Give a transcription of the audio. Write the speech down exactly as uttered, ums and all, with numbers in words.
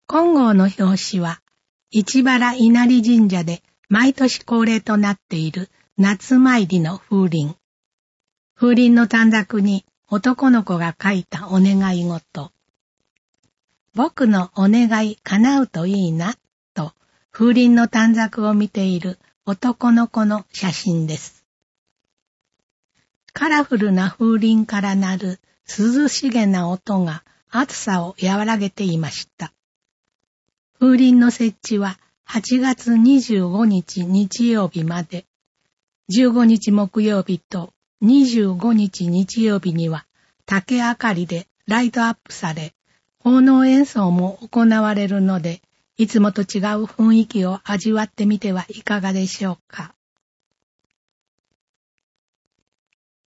金剛の表紙は、市原稲荷神社で毎年恒例となっている夏参りの風鈴。風鈴の短冊に男の子が書いたお願い事。僕のお願い叶うといいな、と風鈴の短冊を見ている男の子の写真です。カラフルな風鈴から鳴る涼しげな音が暑さを和らげていました。風鈴の設置ははちがつにじゅうごにち日曜日まで、じゅうごにち木曜日とにじゅうごにち日曜日には竹明かりでライトアップされ、奉納演奏も行われるので、いつもと違う雰囲気を味わってみてはいかがでしょうか。